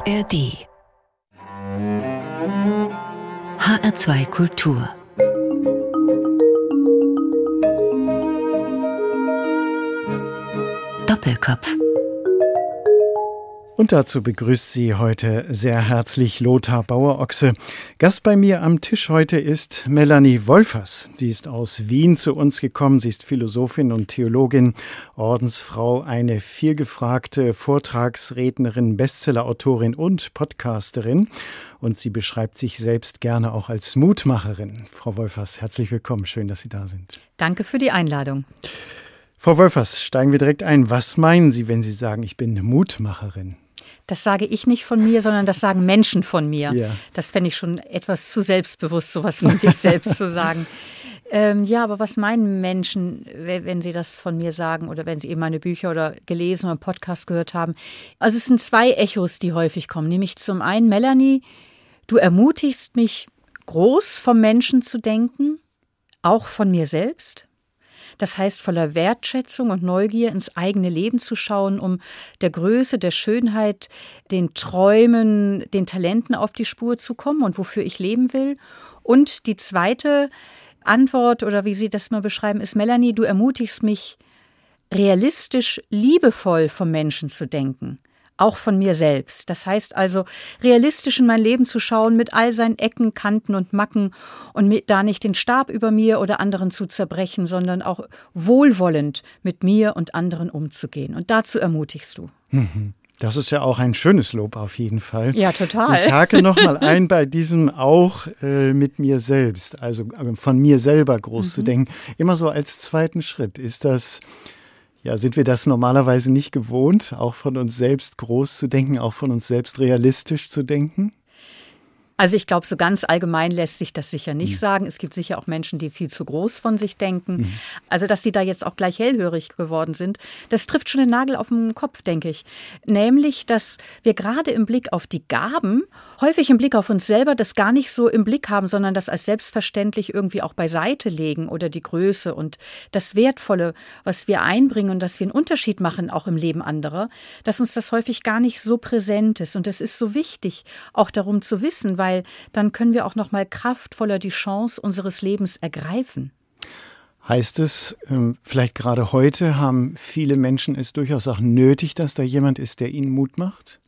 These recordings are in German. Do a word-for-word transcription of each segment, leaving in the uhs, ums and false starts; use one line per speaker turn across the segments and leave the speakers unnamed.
R D. H R zwei Kultur. Doppelkopf.
Und dazu begrüßt sie heute sehr herzlich Lothar Bauer-Ochse. Gast bei mir am Tisch heute ist Melanie Wolfers. Sie ist aus Wien zu uns gekommen. Sie ist Philosophin und Theologin, Ordensfrau, eine vielgefragte Vortragsrednerin, Bestsellerautorin und Podcasterin. Und sie beschreibt sich selbst gerne auch als Mutmacherin. Frau Wolfers, herzlich willkommen. Schön, dass Sie da sind.
Danke für die Einladung.
Frau Wolfers, steigen wir direkt ein. Was meinen Sie, wenn Sie sagen, ich bin Mutmacherin?
Das sage ich nicht von mir, sondern das sagen Menschen von mir.
Ja.
Das fände ich schon etwas zu selbstbewusst, sowas von sich selbst zu sagen. Ähm, ja, aber was meinen Menschen, wenn sie das von mir sagen oder wenn sie eben meine Bücher oder gelesen oder Podcast gehört haben? Also es sind zwei Echos, die häufig kommen. Nämlich zum einen, Melanie, du ermutigst mich, groß vom Menschen zu denken, auch von mir selbst. Das heißt, voller Wertschätzung und Neugier ins eigene Leben zu schauen, um der Größe, der Schönheit, den Träumen, den Talenten auf die Spur zu kommen und wofür ich leben will. Und die zweite Antwort, oder wie Sie das mal beschreiben, ist, Melanie, du ermutigst mich, realistisch, liebevoll vom Menschen zu denken. Auch von mir selbst. Das heißt also, realistisch in mein Leben zu schauen, mit all seinen Ecken, Kanten und Macken und mit, da nicht den Stab über mir oder anderen zu zerbrechen, sondern auch wohlwollend mit mir und anderen umzugehen. Und dazu ermutigst du.
Das ist ja auch ein schönes Lob auf jeden Fall.
Ja, total.
Ich hake noch mal ein bei diesem auch äh, mit mir selbst, also von mir selber groß mhm. zu denken. Immer so als zweiten Schritt. Ist das... Ja, sind wir das normalerweise nicht gewohnt, auch von uns selbst groß zu denken, auch von uns selbst realistisch zu denken?
Also ich glaube, so ganz allgemein lässt sich das sicher nicht
mhm.
sagen. Es gibt sicher auch Menschen, die viel zu groß von sich denken.
Mhm.
Also dass sie da jetzt auch gleich hellhörig geworden sind, das trifft schon den Nagel auf den Kopf, denke ich. Nämlich, dass wir gerade im Blick auf die Gaben, häufig im Blick auf uns selber, das gar nicht so im Blick haben, sondern das als selbstverständlich irgendwie auch beiseite legen oder die Größe und das Wertvolle, was wir einbringen und dass wir einen Unterschied machen, auch im Leben anderer, dass uns das häufig gar nicht so präsent ist. Und das ist so wichtig, auch darum zu wissen, weil Weil dann können wir auch noch mal kraftvoller die Chance unseres Lebens ergreifen.
Heißt es, vielleicht gerade heute haben viele Menschen es durchaus auch nötig, dass da jemand ist, der ihnen Mut macht?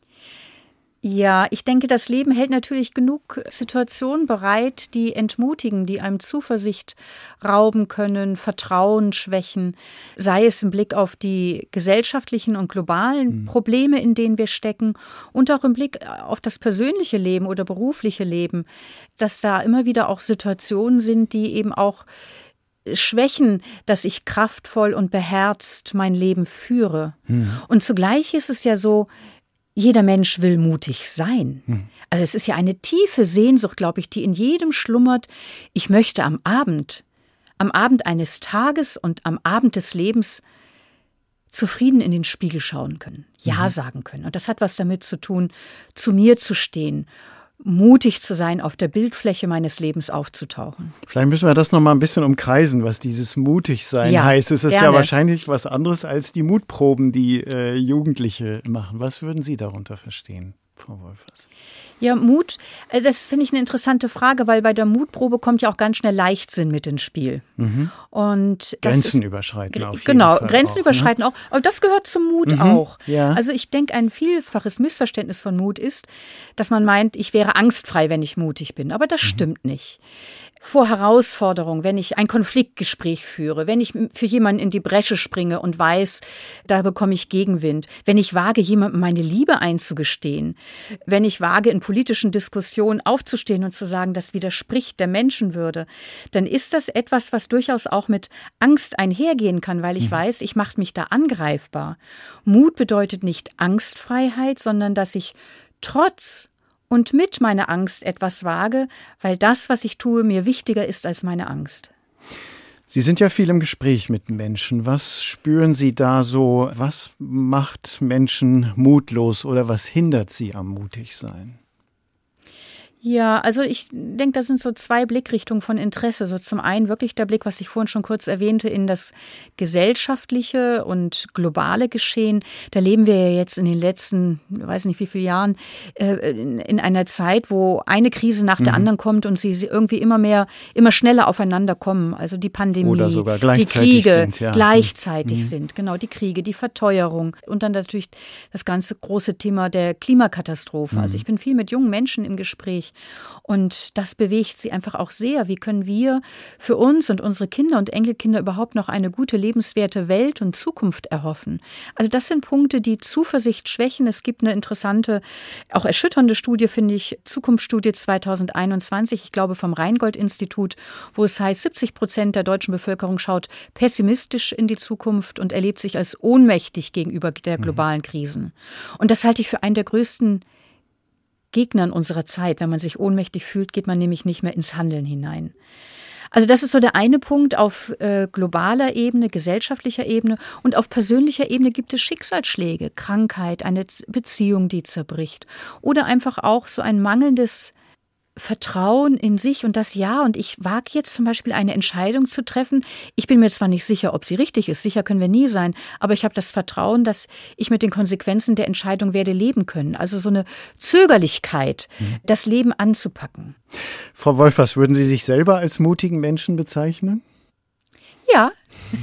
Ja, ich denke, das Leben hält natürlich genug Situationen bereit, die entmutigen, die einem Zuversicht rauben können, Vertrauen schwächen, sei es im Blick auf die gesellschaftlichen und globalen mhm. Probleme, in denen wir stecken und auch im Blick auf das persönliche Leben oder berufliche Leben, dass da immer wieder auch Situationen sind, die eben auch schwächen, dass ich kraftvoll und beherzt mein Leben führe. Mhm. Und zugleich ist es ja so, jeder Mensch will mutig sein. Hm. Also es ist ja eine tiefe Sehnsucht, glaube ich, die in jedem schlummert. Ich möchte am Abend, am Abend eines Tages und am Abend des Lebens zufrieden in den Spiegel schauen können, Ja mhm. sagen können. Und das hat was damit zu tun, zu mir zu stehen, mutig zu sein, auf der Bildfläche meines Lebens aufzutauchen.
Vielleicht müssen wir das noch mal ein bisschen umkreisen, was dieses Mutigsein
ja,
heißt. Es ist
gerne.
ja wahrscheinlich was anderes als die Mutproben, die äh, Jugendliche machen. Was würden Sie darunter verstehen, Frau Wolfers?
Ja, Mut, das finde ich eine interessante Frage, weil bei der Mutprobe kommt ja auch ganz schnell Leichtsinn mit ins Spiel. Mhm. Und das
Grenzen
ist,
überschreiten auf jeden
genau,
Fall.
Grenzen
auch,
überschreiten
ne?
auch. Aber das gehört zum Mut
mhm.
auch.
Ja.
Also ich denke, ein vielfaches Missverständnis von Mut ist, dass man meint, ich wäre angstfrei, wenn ich mutig bin. Aber das mhm. stimmt nicht. Vor Herausforderungen, wenn ich ein Konfliktgespräch führe, wenn ich für jemanden in die Bresche springe und weiß, da bekomme ich Gegenwind, wenn ich wage, jemandem meine Liebe einzugestehen, wenn ich wage, in politischen Diskussionen aufzustehen und zu sagen, das widerspricht der Menschenwürde, dann ist das etwas, was durchaus auch mit Angst einhergehen kann, weil ich mhm. weiß, ich mache mich da angreifbar. Mut bedeutet nicht Angstfreiheit, sondern dass ich trotz und mit meiner Angst etwas wage, weil das, was ich tue, mir wichtiger ist als meine Angst.
Sie sind ja viel im Gespräch mit Menschen. Was spüren Sie da so? Was macht Menschen mutlos oder was hindert sie am Mutigsein?
Ja, also ich denke, das sind so zwei Blickrichtungen von Interesse. So zum einen wirklich der Blick, was ich vorhin schon kurz erwähnte, in das gesellschaftliche und globale Geschehen. Da leben wir ja jetzt in den letzten, ich weiß nicht wie viele Jahren, in einer Zeit, wo eine Krise nach der mhm. anderen kommt und sie irgendwie immer mehr, immer schneller aufeinander kommen. Also die Pandemie,
oder sogar gleichzeitig
die Kriege
sind, ja.
gleichzeitig
mhm.
sind. Genau, die Kriege, die Verteuerung und dann natürlich das ganze große Thema der Klimakatastrophe. Mhm. Also ich bin viel mit jungen Menschen im Gespräch. Und das bewegt sie einfach auch sehr. Wie können wir für uns und unsere Kinder und Enkelkinder überhaupt noch eine gute, lebenswerte Welt und Zukunft erhoffen? Also das sind Punkte, die Zuversicht schwächen. Es gibt eine interessante, auch erschütternde Studie, finde ich, Zukunftsstudie zwanzig einundzwanzig, ich glaube vom Rheingold-Institut, wo es heißt, siebzig Prozent der deutschen Bevölkerung schaut pessimistisch in die Zukunft und erlebt sich als ohnmächtig gegenüber der globalen Krisen. Und das halte ich für einen der größten Gegnern unserer Zeit. Wenn man sich ohnmächtig fühlt, geht man nämlich nicht mehr ins Handeln hinein. Also das ist so der eine Punkt auf äh, globaler Ebene, gesellschaftlicher Ebene. Und auf persönlicher Ebene gibt es Schicksalsschläge, Krankheit, eine Beziehung, die zerbricht. Oder einfach auch so ein mangelndes Vertrauen in sich und das Ja. Und ich wage jetzt zum Beispiel eine Entscheidung zu treffen. Ich bin mir zwar nicht sicher, ob sie richtig ist, sicher können wir nie sein, aber ich habe das Vertrauen, dass ich mit den Konsequenzen der Entscheidung werde leben können. Also so eine Zögerlichkeit, mhm. das Leben anzupacken.
Frau Wolfers, würden Sie sich selber als mutigen Menschen bezeichnen?
Ja.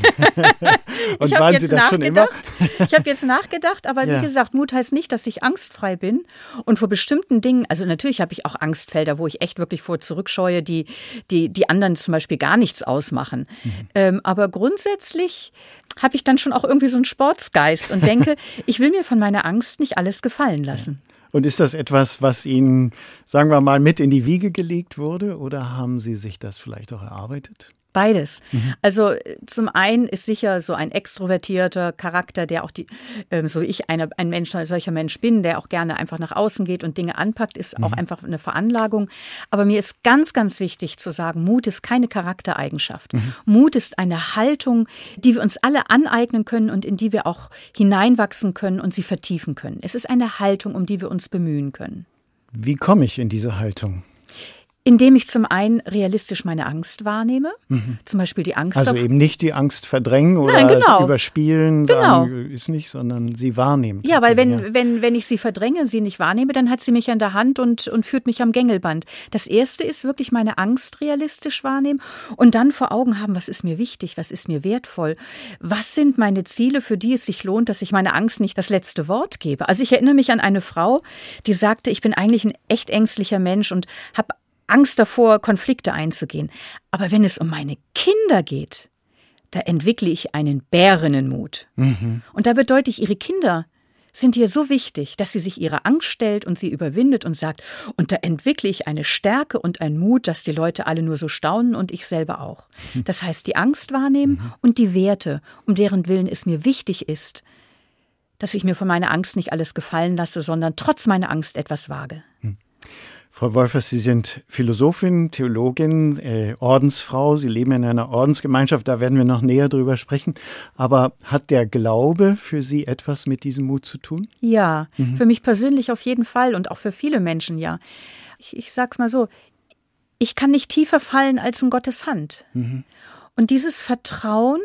Und waren Sie das schon immer?
Ich habe jetzt nachgedacht, aber ja. wie gesagt, Mut heißt nicht, dass ich angstfrei bin. Und vor bestimmten Dingen, also natürlich habe ich auch Angstfelder, wo ich echt wirklich vor zurückscheue, die, die, die anderen zum Beispiel gar nichts ausmachen. Mhm. Ähm, aber grundsätzlich habe ich dann schon auch irgendwie so einen Sportsgeist und denke, ich will mir von meiner Angst nicht alles gefallen lassen.
Ja. Und ist das etwas, was Ihnen, sagen wir mal, mit in die Wiege gelegt wurde? Oder haben Sie sich das vielleicht auch erarbeitet?
Beides. Mhm. Also zum einen ist sicher so ein extrovertierter Charakter, der auch die, ähm, so wie ich eine, ein Mensch, ein solcher Mensch bin, der auch gerne einfach nach außen geht und Dinge anpackt, ist mhm. auch einfach eine Veranlagung. Aber mir ist ganz, ganz wichtig zu sagen, Mut ist keine Charaktereigenschaft. Mhm. Mut ist eine Haltung, die wir uns alle aneignen können und in die wir auch hineinwachsen können und sie vertiefen können. Es ist eine Haltung, um die wir uns bemühen können.
Wie komme ich in diese Haltung?
Indem ich zum einen realistisch meine Angst wahrnehme, mhm. zum Beispiel die Angst.
Also eben nicht die Angst verdrängen oder
Nein, genau.
überspielen,
genau.
sagen, ist nicht, sondern sie wahrnehmen.
Ja, weil wenn, ja. wenn, wenn ich sie verdränge, sie nicht wahrnehme, dann hat sie mich an der Hand und, und führt mich am Gängelband. Das Erste ist wirklich meine Angst realistisch wahrnehmen und dann vor Augen haben, was ist mir wichtig, was ist mir wertvoll, was sind meine Ziele, für die es sich lohnt, dass ich meine Angst nicht das letzte Wort gebe. Also ich erinnere mich an eine Frau, die sagte, ich bin eigentlich ein echt ängstlicher Mensch und habe Angst davor, Konflikte einzugehen. Aber wenn es um meine Kinder geht, da entwickle ich einen Bärinnenmut. Mhm. Und da wird deutlich, ihre Kinder sind ihr so wichtig, dass sie sich ihrer Angst stellt und sie überwindet und sagt, und da entwickle ich eine Stärke und einen Mut, dass die Leute alle nur so staunen und ich selber auch. Mhm. Das heißt, die Angst wahrnehmen mhm. und die Werte, um deren Willen es mir wichtig ist, dass ich mir von meiner Angst nicht alles gefallen lasse, sondern trotz meiner Angst etwas wage. Mhm.
Frau Wolfers, Sie sind Philosophin, Theologin, äh, Ordensfrau. Sie leben in einer Ordensgemeinschaft, da werden wir noch näher drüber sprechen. Aber hat der Glaube für Sie etwas mit diesem Mut zu tun?
Ja, mhm. für mich persönlich auf jeden Fall und auch für viele Menschen, ja. Ich, ich sag's mal so, ich kann nicht tiefer fallen als in Gottes Hand. Mhm. Und dieses Vertrauen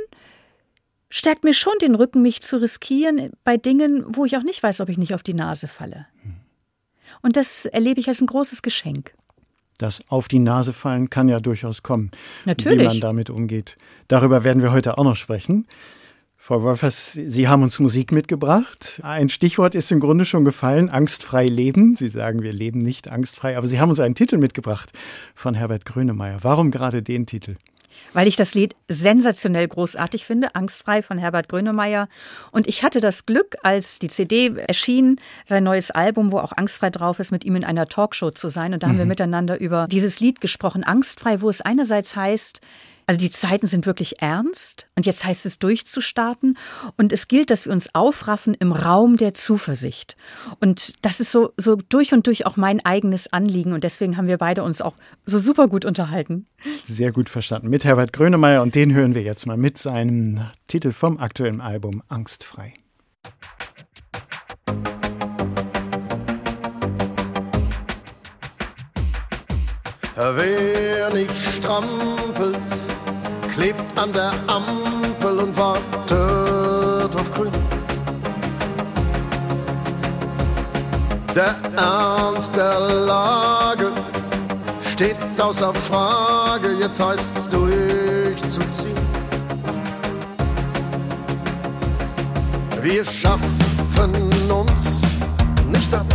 stärkt mir schon den Rücken, mich zu riskieren bei Dingen, wo ich auch nicht weiß, ob ich nicht auf die Nase falle. Mhm. Und das erlebe ich als ein großes Geschenk.
Das auf die Nase fallen kann ja durchaus kommen.
Natürlich.
Wie man damit umgeht. Darüber werden wir heute auch noch sprechen. Frau Wolfers, Sie haben uns Musik mitgebracht. Ein Stichwort ist im Grunde schon gefallen, angstfrei leben. Sie sagen, wir leben nicht angstfrei, aber Sie haben uns einen Titel mitgebracht von Herbert Grönemeyer. Warum gerade den Titel?
Weil ich das Lied sensationell großartig finde, Angstfrei von Herbert Grönemeyer. Und ich hatte das Glück, als die C D erschien, sein neues Album, wo auch Angstfrei drauf ist, mit ihm in einer Talkshow zu sein. Und da mhm. haben wir miteinander über dieses Lied gesprochen, Angstfrei, wo es einerseits heißt, also die Zeiten sind wirklich ernst und jetzt heißt es durchzustarten und es gilt, dass wir uns aufraffen im Raum der Zuversicht. Und das ist so, so durch und durch auch mein eigenes Anliegen und deswegen haben wir beide uns auch so super gut unterhalten.
Sehr gut verstanden. Mit Herbert Grönemeyer und den hören wir jetzt mal mit seinem Titel vom aktuellen Album Angstfrei.
Wer nicht strampelt, klebt an der Ampel und wartet auf grün. Der Ernst der Lage steht außer Frage, jetzt heißt's durchzuziehen. Wir schaffen uns nicht ab.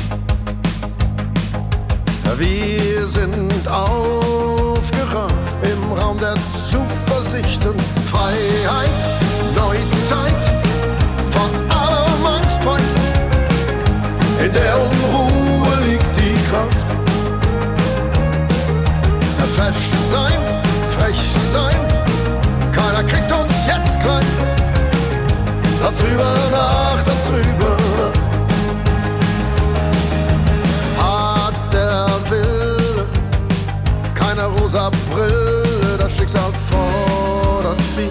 Wir sind aufgerafft im Raum der Zuversicht und Freiheit, Neuzeit, vor allem angstfrei. In der Unruhe liegt die Kraft. Fesch sein, frech sein, keiner kriegt uns jetzt klein. Darüber nach, darüber nach. Hat der Wille keine rosa Brille, das Schicksal fordert viel.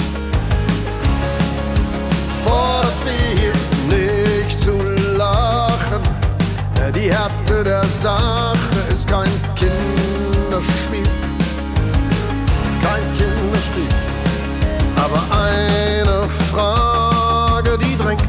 Fordert viel, nicht zu lachen. Die Härte der Sache ist kein Kinderspiel. Kein Kinderspiel. Aber eine Frage, die drängt.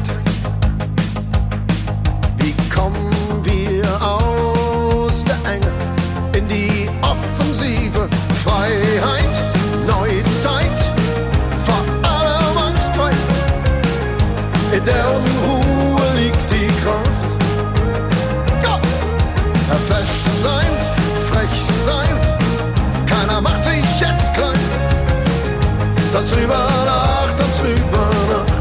Wie kommen wir aus der Enge in die Offensive? Freiheit, Neuzeit, vor allem angstfrei. In der Unruhe liegt die Kraft. Go! Fesch sein, frech sein, keiner macht sich jetzt klein. Darüber nach, darüber nach.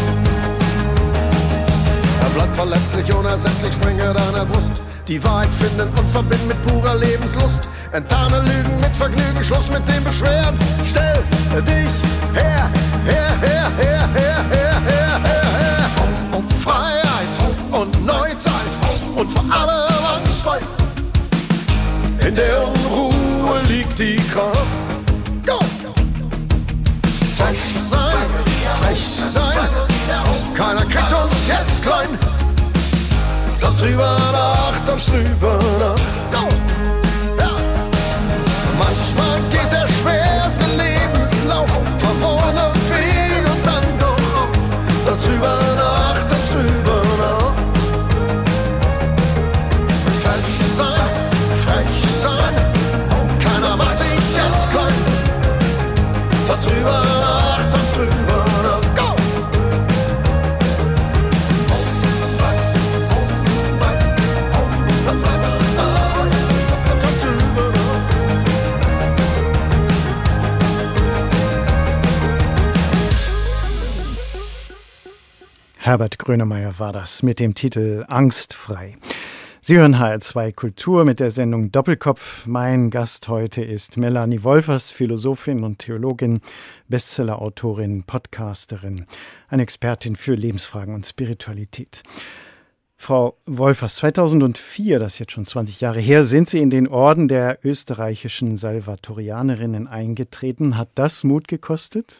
Er bleibt verletzlich, unersetzlich, springe deiner Brust. Die Wahrheit finden und verbinden mit purer Lebenslust. Enttarne Lügen mit Vergnügen, Schluss mit dem Beschweren. Stell dich her, her, her, her, her, her, her, her, her. Um Freiheit und Neuzeit und vor allem angstfrei. In der Unruhe liegt die Kraft. Go! Frech sein, frech sein, keiner kriegt uns jetzt klein. Darüber nach, darüber nach. Go! Ja. Manchmal geht der schwerste Lebenslauf verworrene Wege und dann doch auf. Darüber nach, darüber nach. Frech sein, frech sein, keiner macht sich jetzt klein. Darüber nach, darüber nach. Go!
Herbert Grönemeyer war das mit dem Titel Angstfrei. Sie hören H R zwei Kultur mit der Sendung Doppelkopf. Mein Gast heute ist Melanie Wolfers, Philosophin und Theologin, Bestsellerautorin, Podcasterin, eine Expertin für Lebensfragen und Spiritualität. Frau Wolfers, zweitausendvier, das ist jetzt schon zwanzig Jahre her, sind Sie in den Orden der österreichischen Salvatorianerinnen eingetreten. Hat das Mut gekostet?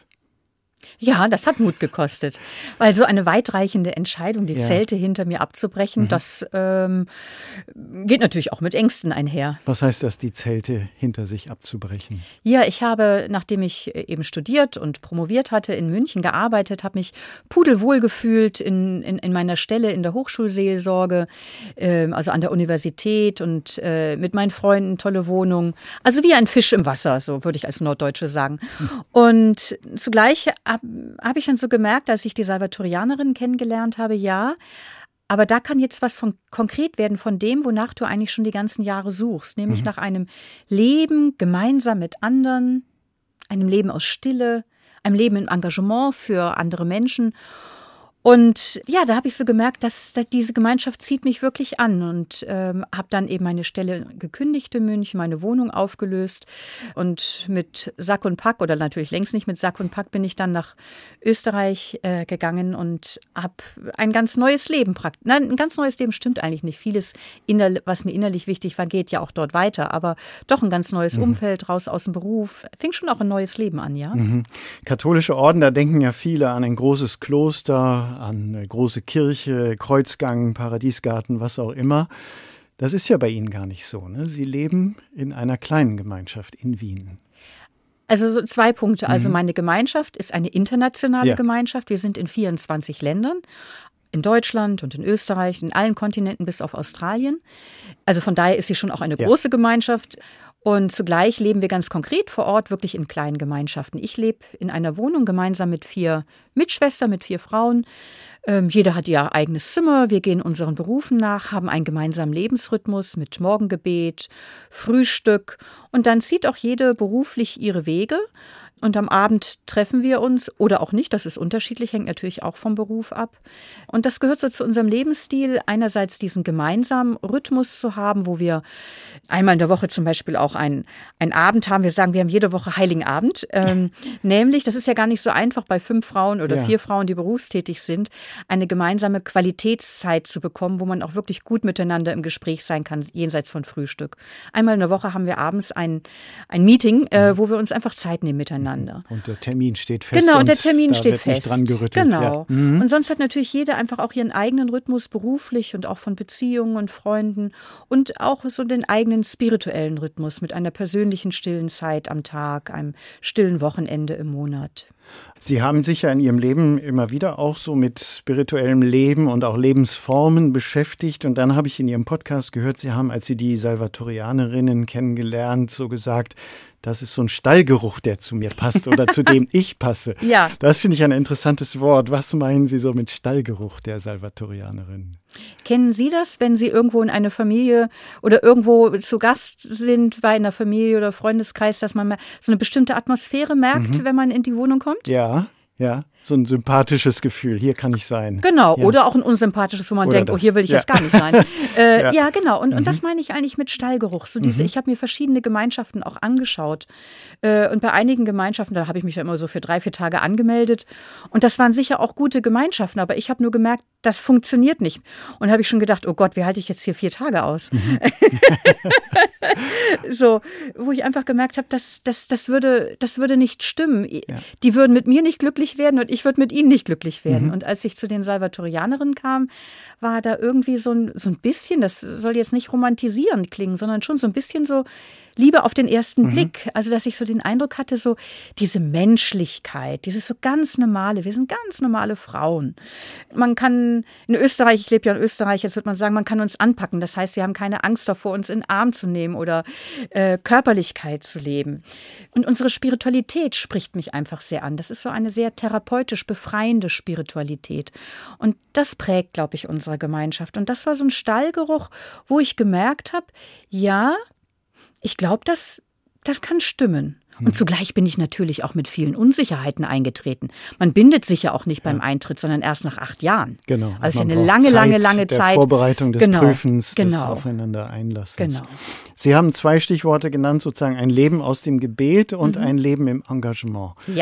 Ja, das hat Mut gekostet, weil so eine weitreichende Entscheidung, die ja. Zelte hinter mir abzubrechen, mhm. das ähm, geht natürlich auch mit Ängsten einher.
Was heißt das, die Zelte hinter sich abzubrechen?
Ja, ich habe, nachdem ich eben studiert und promoviert hatte, in München gearbeitet, habe mich pudelwohl gefühlt in, in, in meiner Stelle in der Hochschulseelsorge, äh, also an der Universität und äh, mit meinen Freunden, tolle Wohnung. Also wie ein Fisch im Wasser, so würde ich als Norddeutsche sagen. Mhm. Und zugleich habe hab ich dann so gemerkt, als ich die Salvatorianerinnen kennengelernt habe, ja, aber da kann jetzt was von, konkret werden von dem, wonach du eigentlich schon die ganzen Jahre suchst, nämlich mhm. nach einem Leben gemeinsam mit anderen, einem Leben aus Stille, einem Leben im Engagement für andere Menschen. Und ja, da habe ich so gemerkt, dass, dass diese Gemeinschaft zieht mich wirklich an und ähm, habe dann eben meine Stelle gekündigt in München, meine Wohnung aufgelöst und mit Sack und Pack oder natürlich längst nicht mit Sack und Pack bin ich dann nach Österreich äh, gegangen und habe ein ganz neues Leben praktisch. Nein, ein ganz neues Leben stimmt eigentlich nicht. Vieles, innerl- was mir innerlich wichtig war, geht ja auch dort weiter, aber doch ein ganz neues mhm. Umfeld, raus aus dem Beruf. Fing schon auch ein neues Leben an, ja.
Mhm. Katholische Orden, da denken ja viele an ein großes Kloster, an eine große Kirche, Kreuzgang, Paradiesgarten, was auch immer. Das ist ja bei Ihnen gar nicht so, ne? Sie leben in einer kleinen Gemeinschaft in Wien.
Also so zwei Punkte. Also meine Gemeinschaft ist eine internationale ja. Gemeinschaft. Wir sind in vierundzwanzig Ländern. In Deutschland und in Österreich, in allen Kontinenten bis auf Australien. Also von daher ist sie schon auch eine ja. große Gemeinschaft. Und zugleich leben wir ganz konkret vor Ort wirklich in kleinen Gemeinschaften. Ich lebe in einer Wohnung gemeinsam mit vier Mitschwestern, mit vier Frauen. Ähm, jeder hat ihr eigenes Zimmer. Wir gehen unseren Berufen nach, haben einen gemeinsamen Lebensrhythmus mit Morgengebet, Frühstück. Und dann zieht auch jede beruflich ihre Wege. Und am Abend treffen wir uns oder auch nicht, das ist unterschiedlich, hängt natürlich auch vom Beruf ab. Und das gehört so zu unserem Lebensstil, einerseits diesen gemeinsamen Rhythmus zu haben, wo wir einmal in der Woche zum Beispiel auch einen, einen Abend haben. Wir sagen, wir haben jede Woche Heiligen Abend. Ähm, nämlich, das ist ja gar nicht so einfach, bei fünf Frauen oder ja. vier Frauen, die berufstätig sind, eine gemeinsame Qualitätszeit zu bekommen, wo man auch wirklich gut miteinander im Gespräch sein kann, jenseits von Frühstück. Einmal in der Woche haben wir abends ein, ein Meeting, äh, wo wir uns einfach Zeit nehmen miteinander.
Und der Termin steht fest.
Genau, und der Termin
da
steht
wird
fest.
Nicht dran gerüttelt.
Genau.
Ja. Mhm.
Und sonst hat natürlich jeder einfach auch ihren eigenen Rhythmus beruflich und auch von Beziehungen und Freunden und auch so den eigenen spirituellen Rhythmus mit einer persönlichen stillen Zeit am Tag, einem stillen Wochenende im Monat.
Sie haben sich ja in Ihrem Leben immer wieder auch so mit spirituellem Leben und auch Lebensformen beschäftigt. Und dann habe ich in Ihrem Podcast gehört, Sie haben, als Sie die Salvatorianerinnen kennengelernt, so gesagt, das ist so ein Stallgeruch, der zu mir passt oder zu dem ich passe.
Ja.
Das finde ich ein interessantes Wort. Was meinen Sie so mit Stallgeruch der Salvatorianerinnen?
Kennen Sie das, wenn Sie irgendwo in eine Familie oder irgendwo zu Gast sind bei einer Familie oder Freundeskreis, dass man so eine bestimmte Atmosphäre merkt, mhm. wenn man in die Wohnung kommt?
Ja, ja. So ein sympathisches Gefühl, hier kann ich sein.
Genau,
ja.
Oder auch ein unsympathisches, wo man
oder
denkt,
das.
oh, hier will ich
ja.
jetzt gar nicht sein. Äh, ja. ja, genau. Und,
mhm.
und das meine ich eigentlich mit Stallgeruch. So diese,
mhm.
Ich habe mir verschiedene Gemeinschaften auch angeschaut. Äh, und bei einigen Gemeinschaften, da habe ich mich dann immer so für drei, vier Tage angemeldet. Und das waren sicher auch gute Gemeinschaften. Aber ich habe nur gemerkt, das funktioniert nicht. Und habe ich schon gedacht, oh Gott, wie halte ich jetzt hier vier Tage aus? Mhm. So, wo ich einfach gemerkt habe, das, das, das, würde, das würde nicht stimmen. Ja. Die würden mit mir nicht glücklich werden und ich würde mit ihnen nicht glücklich werden. Mhm. Und als ich zu den Salvatorianerinnen kam, war da irgendwie so ein, so ein bisschen, das soll jetzt nicht romantisierend klingen, sondern schon so ein bisschen so Liebe auf den ersten mhm. Blick. Also, dass ich so den Eindruck hatte, so diese Menschlichkeit, dieses so ganz normale, wir sind ganz normale Frauen. Man kann in Österreich, ich lebe ja in Österreich, jetzt würde man sagen, man kann uns anpacken. Das heißt, wir haben keine Angst davor, uns in den Arm zu nehmen oder äh, Körperlichkeit zu leben. Und unsere Spiritualität spricht mich einfach sehr an. Das ist so eine sehr therapeutisch befreiende Spiritualität. Und das prägt, glaube ich, unsere Gemeinschaft. Und das war so ein Stallgeruch, wo ich gemerkt habe, ja, ich glaube, das, das kann stimmen. Und zugleich bin ich natürlich auch mit vielen Unsicherheiten eingetreten. Man bindet sich ja auch nicht ja. beim Eintritt, sondern erst nach acht Jahren.
Genau.
Also eine lange, Zeit lange, lange
der
Zeit.
Vorbereitung des
genau.
Prüfens,
genau.
des Aufeinander Einlassens.
Genau.
Sie haben zwei Stichworte genannt, sozusagen ein Leben aus dem Gebet und mhm. ein Leben im Engagement.
Ja.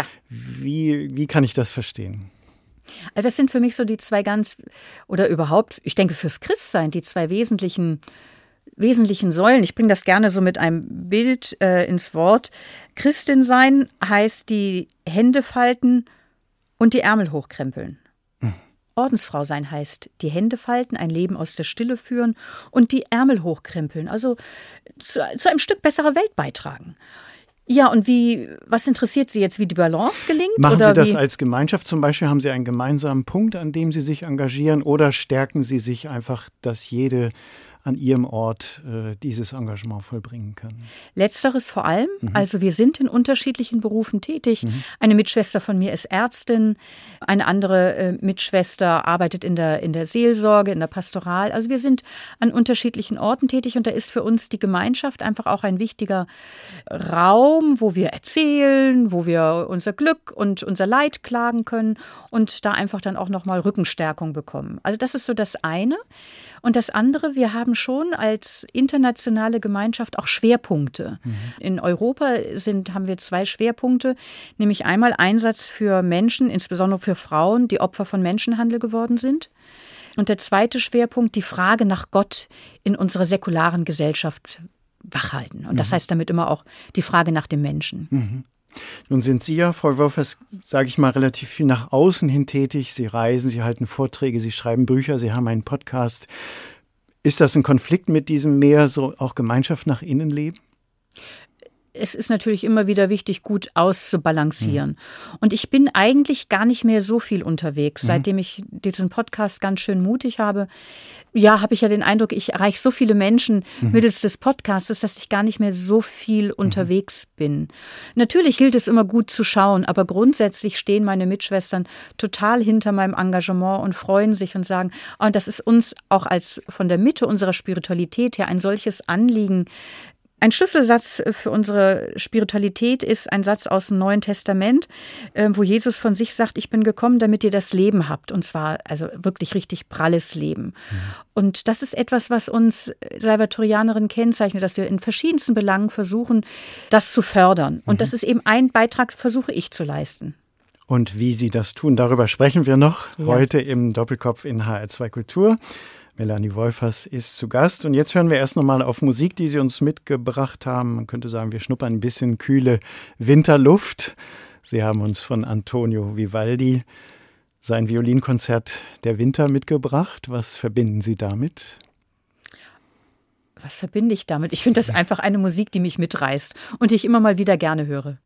Wie, wie kann ich das verstehen?
Also das sind für mich so die zwei ganz, oder überhaupt, ich denke fürs Christsein, die zwei wesentlichen wesentlichen Säulen. Ich bringe das gerne so mit einem Bild äh, ins Wort. Christin sein heißt die Hände falten und die Ärmel hochkrempeln. Mhm. Ordensfrau sein heißt die Hände falten, ein Leben aus der Stille führen und die Ärmel hochkrempeln. Also zu, zu einem Stück besserer Welt beitragen. Ja, und wie, was interessiert Sie jetzt, wie die Balance gelingt?
Machen
oder
Sie das
wie?
als Gemeinschaft zum Beispiel? Haben Sie einen gemeinsamen Punkt, an dem Sie sich engagieren? Oder stärken Sie sich einfach, dass jede an ihrem Ort äh, dieses Engagement vollbringen kann?
Letzteres vor allem. Mhm. Also wir sind in unterschiedlichen Berufen tätig. Mhm. Eine Mitschwester von mir ist Ärztin, eine andere äh, Mitschwester arbeitet in der, in der Seelsorge, in der Pastoral. Also wir sind an unterschiedlichen Orten tätig und da ist für uns die Gemeinschaft einfach auch ein wichtiger Raum, wo wir erzählen, wo wir unser Glück und unser Leid klagen können und da einfach dann auch nochmal Rückenstärkung bekommen. Also das ist so das eine. Und das andere, wir haben schon als internationale Gemeinschaft auch Schwerpunkte. Mhm. In Europa sind, haben wir zwei Schwerpunkte, nämlich einmal Einsatz für Menschen, insbesondere für Frauen, die Opfer von Menschenhandel geworden sind. Und der zweite Schwerpunkt, die Frage nach Gott in unserer säkularen Gesellschaft wachhalten. Und mhm. das heißt damit immer auch die Frage nach dem Menschen.
Mhm. Nun sind Sie ja, Frau Wolfers, sage ich mal, relativ viel nach außen hin tätig. Sie reisen, Sie halten Vorträge, Sie schreiben Bücher, Sie haben einen Podcast. Ist das ein Konflikt mit diesem mehr so auch Gemeinschaft nach innen leben?
Es ist natürlich immer wieder wichtig, gut auszubalancieren. Mhm. Und ich bin eigentlich gar nicht mehr so viel unterwegs, mhm. seitdem ich diesen Podcast ganz schön mutig habe. Ja, habe ich ja den Eindruck, ich erreiche so viele Menschen mhm. mittels des Podcasts, dass ich gar nicht mehr so viel unterwegs mhm. bin. Natürlich gilt es immer gut zu schauen, aber grundsätzlich stehen meine Mitschwestern total hinter meinem Engagement und freuen sich und sagen, und das ist uns auch als von der Mitte unserer Spiritualität her ein solches Anliegen. Ein Schlüsselsatz für unsere Spiritualität ist ein Satz aus dem Neuen Testament, wo Jesus von sich sagt, ich bin gekommen, damit ihr das Leben habt. Und zwar also wirklich richtig pralles Leben. Mhm. Und das ist etwas, was uns Salvatorianerinnen kennzeichnet, dass wir in verschiedensten Belangen versuchen, das zu fördern. Und mhm. das ist eben ein Beitrag, versuche ich zu leisten.
Und wie Sie das tun, darüber sprechen wir noch
ja.
heute im Doppelkopf in H R zwei Kultur. Melanie Wolfers ist zu Gast. Und jetzt hören wir erst nochmal auf Musik, die Sie uns mitgebracht haben. Man könnte sagen, wir schnuppern ein bisschen kühle Winterluft. Sie haben uns von Antonio Vivaldi sein Violinkonzert Der Winter mitgebracht. Was verbinden Sie damit?
Was verbinde ich damit? Ich finde das einfach eine Musik, die mich mitreißt und die ich immer mal wieder gerne höre.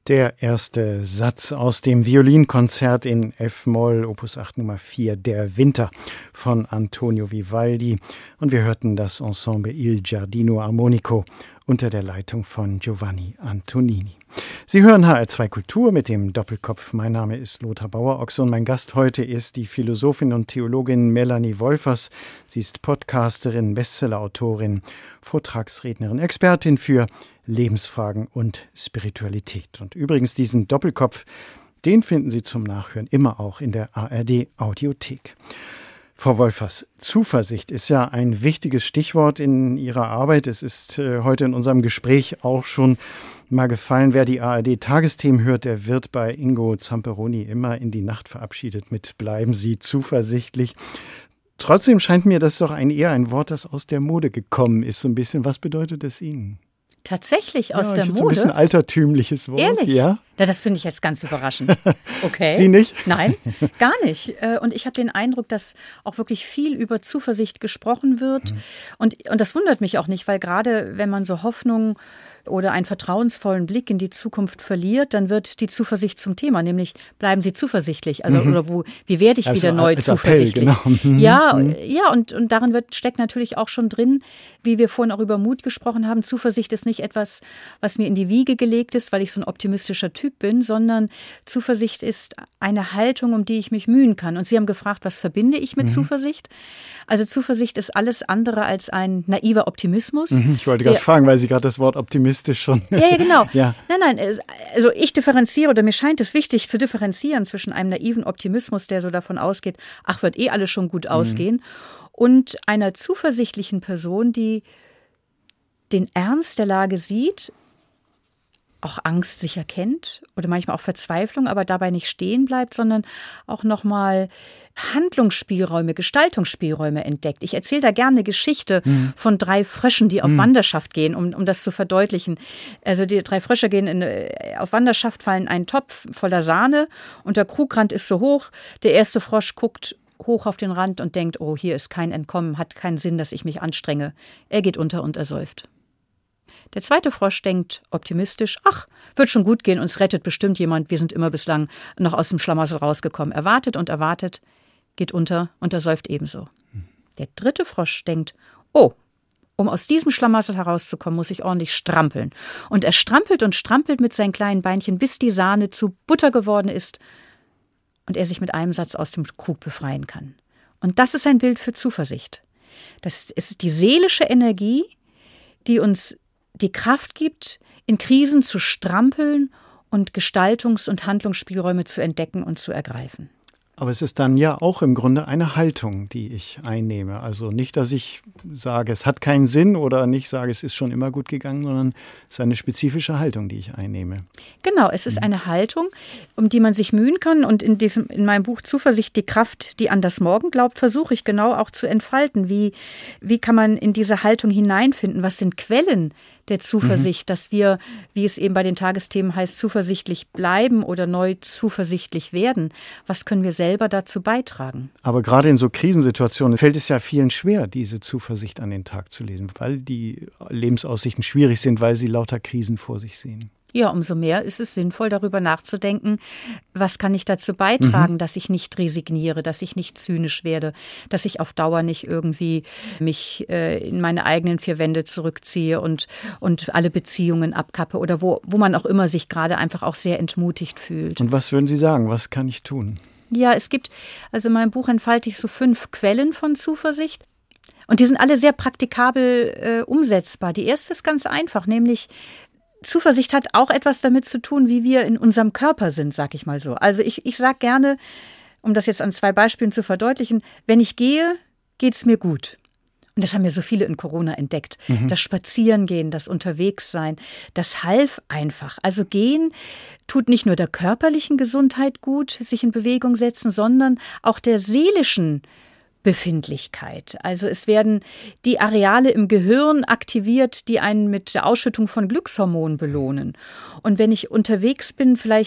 Der erste Satz aus dem Violinkonzert in F-Moll, Opus acht Nummer vier, Der Winter von Antonio Vivaldi. Und wir hörten das Ensemble Il Giardino Armonico unter der Leitung von Giovanni Antonini. Sie hören H R zwei Kultur mit dem Doppelkopf. Mein Name ist Lothar Bauer-Ochse und mein Gast heute ist die Philosophin und Theologin Melanie Wolfers. Sie ist Podcasterin, Bestsellerautorin, Vortragsrednerin, Expertin für Lebensfragen und Spiritualität. Und übrigens diesen Doppelkopf, den finden Sie zum Nachhören immer auch in der A R D-Audiothek. Frau Wolfers, Zuversicht ist ja ein wichtiges Stichwort in Ihrer Arbeit. Es ist äh, heute in unserem Gespräch auch schon mal gefallen. Wer die A R D-Tagesthemen hört, der wird bei Ingo Zamperoni immer in die Nacht verabschiedet mit "Bleiben Sie zuversichtlich". Trotzdem scheint mir das doch ein, eher ein Wort, das aus der Mode gekommen ist. So ein bisschen, was bedeutet es Ihnen?
Tatsächlich aus
ja,
der
ich
Mode?
So ein bisschen altertümliches Wort.
Ehrlich?
Ja,
ja das finde ich jetzt ganz überraschend. Okay.
Sie nicht?
Nein, gar nicht. Und ich habe den Eindruck, dass auch wirklich viel über Zuversicht gesprochen wird. Mhm. Und, und das wundert mich auch nicht, weil gerade wenn man so Hoffnung oder einen vertrauensvollen Blick in die Zukunft verliert, dann wird die Zuversicht zum Thema, nämlich bleiben Sie zuversichtlich. Also mhm. oder wo, wie werde ich also wieder neu zuversichtlich? Appell, genau. mhm. Ja, mhm. ja, und, und darin wird, steckt natürlich auch schon drin, wie wir vorhin auch über Mut gesprochen haben. Zuversicht ist nicht etwas, was mir in die Wiege gelegt ist, weil ich so ein optimistischer Typ bin, sondern Zuversicht ist eine Haltung, um die ich mich mühen kann. Und Sie haben gefragt, was verbinde ich mit mhm. Zuversicht? Also Zuversicht ist alles andere als ein naiver Optimismus.
Mhm. Ich wollte gerade fragen, weil Sie gerade das Wort optimistisch schon.
Ja, ja, genau. ja. Nein, nein, also ich differenziere, oder mir scheint es wichtig zu differenzieren zwischen einem naiven Optimismus, der so davon ausgeht, ach, wird eh alles schon gut ausgehen, mhm. und einer zuversichtlichen Person, die den Ernst der Lage sieht, auch Angst sicher kennt oder manchmal auch Verzweiflung, aber dabei nicht stehen bleibt, sondern auch nochmal Handlungsspielräume, Gestaltungsspielräume entdeckt. Ich erzähle da gerne eine Geschichte mhm. von drei Fröschen, die auf mhm. Wanderschaft gehen, um, um das zu verdeutlichen. Also die drei Frösche gehen in, auf Wanderschaft, fallen in einen Topf voller Sahne und der Krugrand ist so hoch. Der erste Frosch guckt hoch auf den Rand und denkt, oh, hier ist kein Entkommen, hat keinen Sinn, dass ich mich anstrenge. Er geht unter und ersäuft. Der zweite Frosch denkt optimistisch, ach, wird schon gut gehen, uns rettet bestimmt jemand, wir sind immer bislang noch aus dem Schlamassel rausgekommen. Er wartet und erwartet, geht unter und ersäuft ebenso. Der dritte Frosch denkt, oh, um aus diesem Schlamassel herauszukommen, muss ich ordentlich strampeln. Und er strampelt und strampelt mit seinen kleinen Beinchen, bis die Sahne zu Butter geworden ist und er sich mit einem Satz aus dem Krug befreien kann. Und das ist ein Bild für Zuversicht. Das ist die seelische Energie, die uns die Kraft gibt, in Krisen zu strampeln und Gestaltungs- und Handlungsspielräume zu entdecken und zu ergreifen.
Aber es ist dann ja auch im Grunde eine Haltung, die ich einnehme. Also nicht, dass ich sage, es hat keinen Sinn oder nicht sage, es ist schon immer gut gegangen, sondern es ist eine spezifische Haltung, die ich einnehme.
Genau, es ist eine Haltung, um die man sich mühen kann. Und in diesem, in meinem Buch Zuversicht, die Kraft, die an das Morgen glaubt, versuche ich genau auch zu entfalten. Wie, wie kann man in diese Haltung hineinfinden? Was sind Quellen der Zuversicht, mhm. dass wir, wie es eben bei den Tagesthemen heißt, zuversichtlich bleiben oder neu zuversichtlich werden? Was können wir selber dazu beitragen?
Aber gerade in so Krisensituationen fällt es ja vielen schwer, diese Zuversicht an den Tag zu lesen, weil die Lebensaussichten schwierig sind, weil sie lauter Krisen vor sich sehen.
Ja, umso mehr ist es sinnvoll, darüber nachzudenken, was kann ich dazu beitragen, mhm. dass ich nicht resigniere, dass ich nicht zynisch werde, dass ich auf Dauer nicht irgendwie mich äh, in meine eigenen vier Wände zurückziehe und, und alle Beziehungen abkappe oder wo, wo man auch immer sich gerade einfach auch sehr entmutigt fühlt.
Und was würden Sie sagen, was kann ich tun?
Ja, es gibt, also in meinem Buch entfalte ich so fünf Quellen von Zuversicht. Und die sind alle sehr praktikabel äh, umsetzbar. Die erste ist ganz einfach, nämlich Zuversicht hat auch etwas damit zu tun, wie wir in unserem Körper sind, sag ich mal so. Also ich, ich sage gerne, um das jetzt an zwei Beispielen zu verdeutlichen, wenn ich gehe, geht's mir gut. Und das haben ja so viele in Corona entdeckt. Mhm. Das Spazierengehen, das Unterwegssein, das half einfach. Also gehen tut nicht nur der körperlichen Gesundheit gut, sich in Bewegung setzen, sondern auch der seelischen Befindlichkeit. Also es werden die Areale im Gehirn aktiviert, die einen mit der Ausschüttung von Glückshormonen belohnen. Und wenn ich unterwegs bin, vielleicht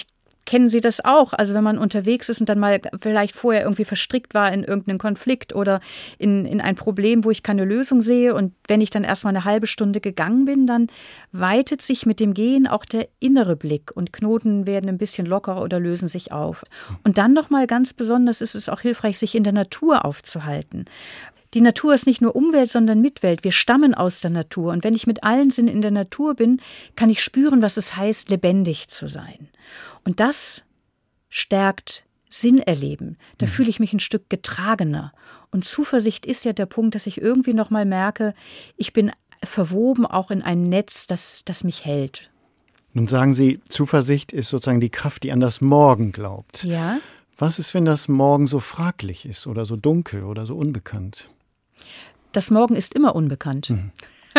kennen Sie das auch? Also wenn man unterwegs ist und dann mal vielleicht vorher irgendwie verstrickt war in irgendeinen Konflikt oder in, in ein Problem, wo ich keine Lösung sehe, und wenn ich dann erst mal eine halbe Stunde gegangen bin, dann weitet sich mit dem Gehen auch der innere Blick und Knoten werden ein bisschen lockerer oder lösen sich auf. Und dann nochmal ganz besonders ist es auch hilfreich, sich in der Natur aufzuhalten. Die Natur ist nicht nur Umwelt, sondern Mitwelt. Wir stammen aus der Natur. Und wenn ich mit allen Sinnen in der Natur bin, kann ich spüren, was es heißt, lebendig zu sein. Und das stärkt Sinnerleben. Da mhm. fühle ich mich ein Stück getragener. Und Zuversicht ist ja der Punkt, dass ich irgendwie noch mal merke, ich bin verwoben auch in einem Netz, das, das mich hält.
Nun sagen Sie, Zuversicht ist sozusagen die Kraft, die an das Morgen glaubt.
Ja.
Was ist, wenn das Morgen so fraglich ist oder so dunkel oder so unbekannt?
Das Morgen ist immer unbekannt. Mhm.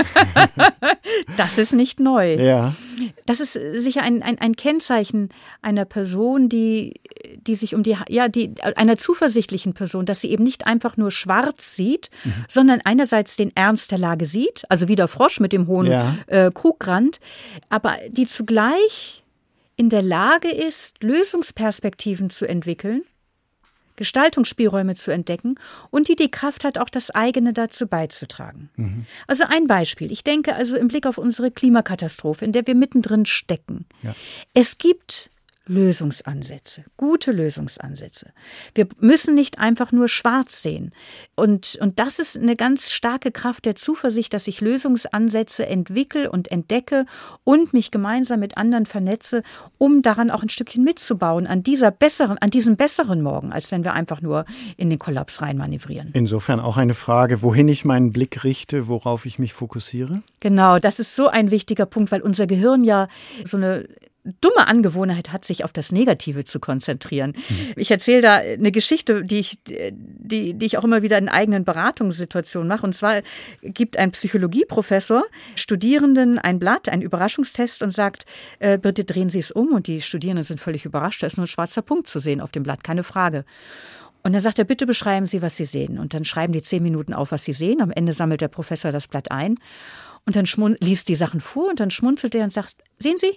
Das ist nicht neu.
Ja.
Das ist sicher ein, ein, ein Kennzeichen einer Person, die, die sich um die, ja, die, einer zuversichtlichen Person, dass sie eben nicht einfach nur schwarz sieht, mhm. sondern einerseits den Ernst der Lage sieht, also wie der Frosch mit dem hohen ja. äh, Krugrand, aber die zugleich in der Lage ist, Lösungsperspektiven zu entwickeln, Gestaltungsspielräume zu entdecken und die die Kraft hat, auch das eigene dazu beizutragen. Mhm. Also ein Beispiel. Ich denke also im Blick auf unsere Klimakatastrophe, in der wir mittendrin stecken. Ja. Es gibt Lösungsansätze, gute Lösungsansätze. Wir müssen nicht einfach nur schwarz sehen. Und, und das ist eine ganz starke Kraft der Zuversicht, dass ich Lösungsansätze entwickle und entdecke und mich gemeinsam mit anderen vernetze, um daran auch ein Stückchen mitzubauen, an dieser besseren, an diesem besseren Morgen, als wenn wir einfach nur in den Kollaps reinmanövrieren.
Insofern auch eine Frage, wohin ich meinen Blick richte, worauf ich mich fokussiere?
Genau, das ist so ein wichtiger Punkt, weil unser Gehirn ja so eine dumme Angewohnheit hat, sich auf das Negative zu konzentrieren. Mhm. Ich erzähle da eine Geschichte, die ich, die, die ich auch immer wieder in eigenen Beratungssituationen mache. Und zwar gibt ein Psychologieprofessor Studierenden ein Blatt, einen Überraschungstest und sagt, äh, bitte drehen Sie es um. Und die Studierenden sind völlig überrascht. Da ist nur ein schwarzer Punkt zu sehen auf dem Blatt, keine Frage. Und dann sagt er, bitte beschreiben Sie, was Sie sehen. Und dann schreiben die zehn Minuten auf, was sie sehen. Am Ende sammelt der Professor das Blatt ein und dann schmun- liest die Sachen vor und dann schmunzelt er und sagt, sehen Sie,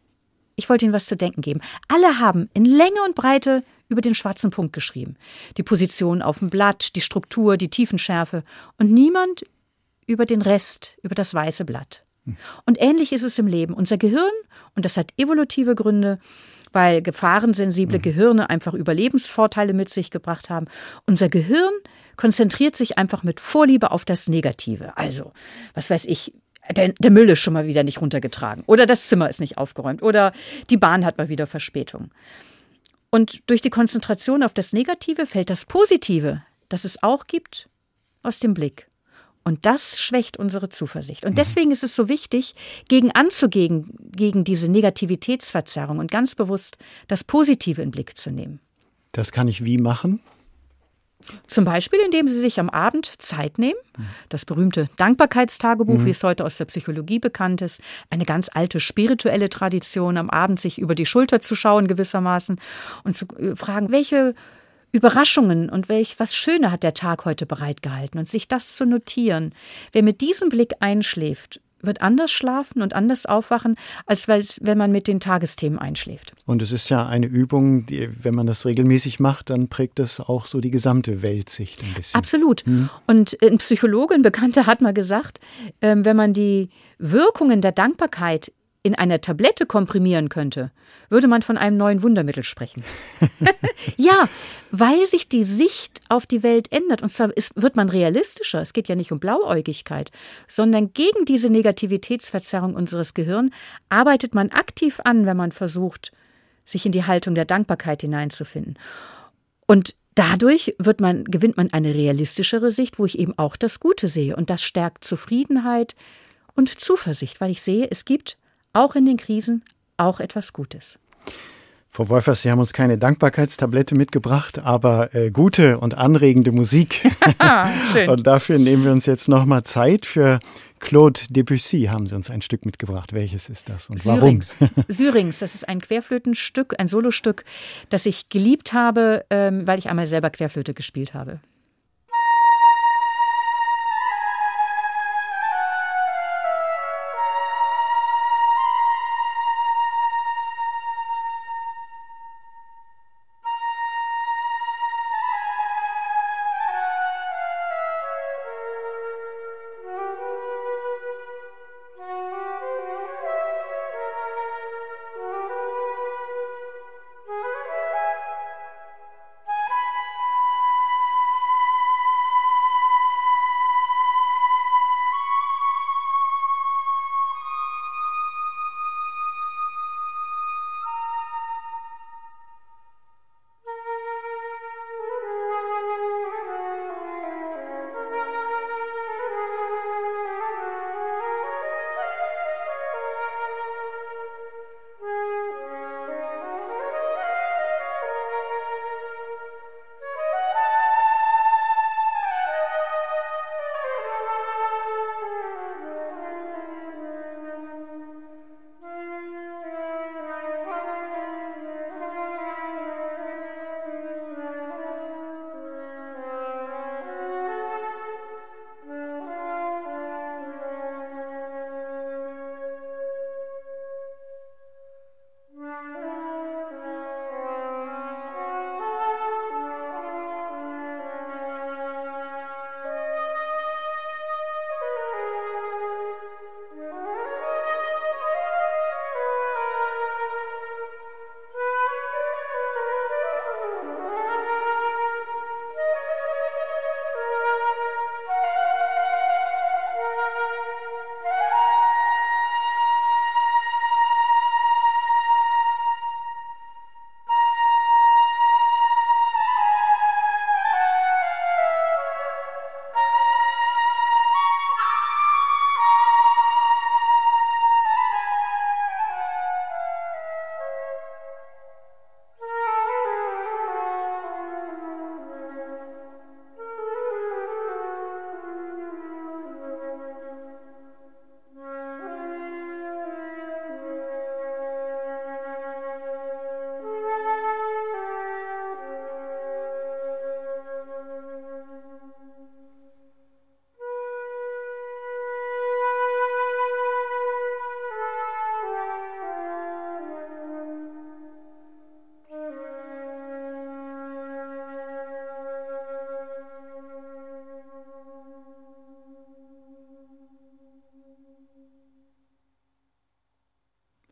ich wollte Ihnen was zu denken geben. Alle haben in Länge und Breite über den schwarzen Punkt geschrieben. Die Position auf dem Blatt, die Struktur, die Tiefenschärfe und niemand über den Rest, über das weiße Blatt. Und ähnlich ist es im Leben. Unser Gehirn, und das hat evolutive Gründe, weil gefahrensensible Gehirne einfach Überlebensvorteile mit sich gebracht haben. Unser Gehirn konzentriert sich einfach mit Vorliebe auf das Negative. Also, was weiß ich, Der, der Müll ist schon mal wieder nicht runtergetragen oder das Zimmer ist nicht aufgeräumt oder die Bahn hat mal wieder Verspätung. Und durch die Konzentration auf das Negative fällt das Positive, das es auch gibt, aus dem Blick. Und das schwächt unsere Zuversicht. Und deswegen ist es so wichtig, gegen anzugehen, gegen diese Negativitätsverzerrung und ganz bewusst das Positive in den Blick zu nehmen.
Das kann ich wie machen?
Zum Beispiel, indem Sie sich am Abend Zeit nehmen, das berühmte Dankbarkeitstagebuch, mhm. wie es heute aus der Psychologie bekannt ist, eine ganz alte spirituelle Tradition, am Abend sich über die Schulter zu schauen gewissermaßen und zu fragen, welche Überraschungen und welch was Schöne hat der Tag heute bereitgehalten und sich das zu notieren. Wer mit diesem Blick einschläft, wird anders schlafen und anders aufwachen, als wenn man mit den Tagesthemen einschläft.
Und es ist ja eine Übung, die, wenn man das regelmäßig macht, dann prägt das auch so die gesamte Weltsicht ein bisschen.
Absolut.
Hm.
Und ein Psychologe, ein Bekannter hat mal gesagt, wenn man die Wirkungen der Dankbarkeit in einer Tablette komprimieren könnte, würde man von einem neuen Wundermittel sprechen. Ja, weil sich die Sicht auf die Welt ändert. Und zwar ist, wird man realistischer. Es geht ja nicht um Blauäugigkeit, sondern gegen diese Negativitätsverzerrung unseres Gehirns arbeitet man aktiv an, wenn man versucht, sich in die Haltung der Dankbarkeit hineinzufinden. Und dadurch wird man, gewinnt man eine realistischere Sicht, wo ich eben auch das Gute sehe. Und das stärkt Zufriedenheit und Zuversicht, weil ich sehe, es gibt auch in den Krisen auch etwas Gutes.
Frau Wolfers, Sie haben uns keine Dankbarkeitstablette mitgebracht, aber äh, gute und anregende Musik. Schön. Und dafür nehmen wir uns jetzt nochmal Zeit. Für Claude Debussy haben Sie uns ein Stück mitgebracht. Welches ist das und
Syrinx.
warum?
Syrinx, das ist ein Querflötenstück, ein Solostück, das ich geliebt habe, ähm, weil ich einmal selber Querflöte gespielt habe.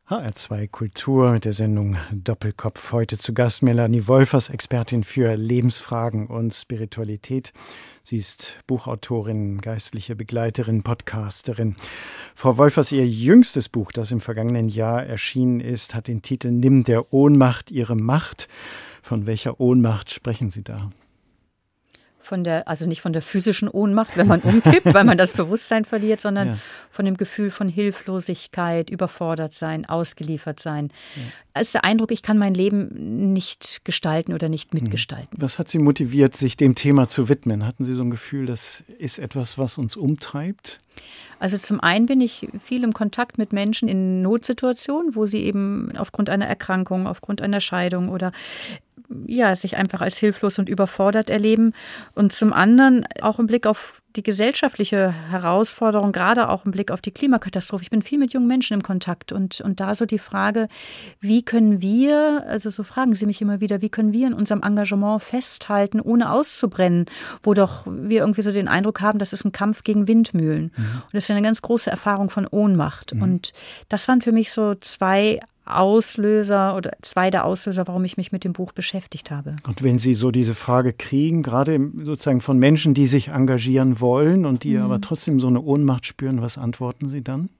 H R zwei Kultur mit der Sendung Doppelkopf. Heute zu Gast Melanie Wolfers, Expertin für Lebensfragen und Spiritualität. Sie ist Buchautorin, geistliche Begleiterin, Podcasterin. Frau Wolfers, Ihr jüngstes Buch, das im vergangenen Jahr erschienen ist, hat den Titel »Nimm der Ohnmacht ihre Macht«. Von welcher Ohnmacht sprechen Sie da?
Von der, also nicht von der physischen Ohnmacht, wenn man umkippt, weil man das Bewusstsein verliert, sondern ja. von dem Gefühl von Hilflosigkeit, überfordert sein, ausgeliefert sein. Ja. Es ist der Eindruck, ich kann mein Leben nicht gestalten oder nicht mitgestalten.
Was hat Sie motiviert, sich dem Thema zu widmen? Hatten Sie so ein Gefühl, das ist etwas, was uns umtreibt?
Also zum einen bin ich viel im Kontakt mit Menschen in Notsituationen, wo sie eben aufgrund einer Erkrankung, aufgrund einer Scheidung oder ja, sich einfach als hilflos und überfordert erleben. Und zum anderen auch im Blick auf die gesellschaftliche Herausforderung, gerade auch im Blick auf die Klimakatastrophe. Ich bin viel mit jungen Menschen im Kontakt und, und da so die Frage, wie können wir, also so fragen sie mich immer wieder, wie können wir in unserem Engagement festhalten, ohne auszubrennen, wo doch wir irgendwie so den Eindruck haben, das ist ein Kampf gegen Windmühlen. Mhm. Und das ist ja eine ganz große Erfahrung von Ohnmacht. Mhm. Und das waren für mich so zwei Auslöser oder zwei der Auslöser, warum ich mich mit dem Buch beschäftigt habe.
Und wenn Sie so diese Frage kriegen, gerade sozusagen von Menschen, die sich engagieren wollen und die mhm. aber trotzdem so eine Ohnmacht spüren, was antworten Sie dann?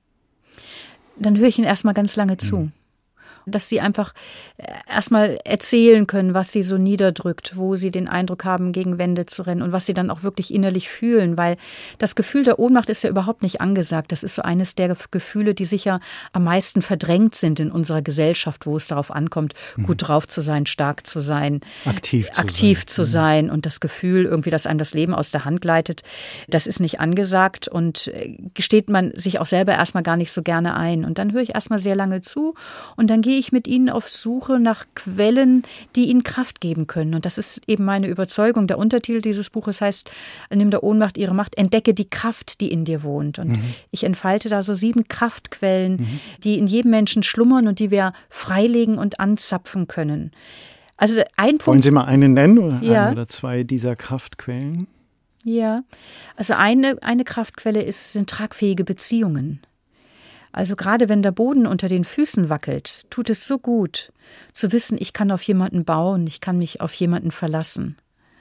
Dann höre ich Ihnen erstmal ganz lange zu. Mhm. Dass sie einfach erstmal erzählen können, was sie so niederdrückt, wo sie den Eindruck haben, gegen Wände zu rennen und was sie dann auch wirklich innerlich fühlen, weil das Gefühl der Ohnmacht ist ja überhaupt nicht angesagt. Das ist so eines der Gefühle, die sicher am meisten verdrängt sind in unserer Gesellschaft, wo es darauf ankommt, mhm. gut drauf zu sein, stark zu sein,
aktiv zu
aktiv
sein,
zu sein und das Gefühl irgendwie, dass einem das Leben aus der Hand gleitet, das ist nicht angesagt und gesteht man sich auch selber erstmal gar nicht so gerne ein. Und dann höre ich erstmal sehr lange zu und dann gehe ich mit ihnen auf Suche nach Quellen, die ihnen Kraft geben können. Und das ist eben meine Überzeugung. Der Untertitel dieses Buches heißt, nimm der Ohnmacht ihre Macht, entdecke die Kraft, die in dir wohnt. Und mhm. ich entfalte da so sieben Kraftquellen, mhm. die in jedem Menschen schlummern und die wir freilegen und anzapfen können. Also ein Punkt.
Wollen Sie mal eine nennen oder
ja.
eine oder zwei dieser Kraftquellen?
Ja, also eine, eine Kraftquelle ist, sind tragfähige Beziehungen. Also gerade wenn der Boden unter den Füßen wackelt, tut es so gut, zu wissen, ich kann auf jemanden bauen, ich kann mich auf jemanden verlassen.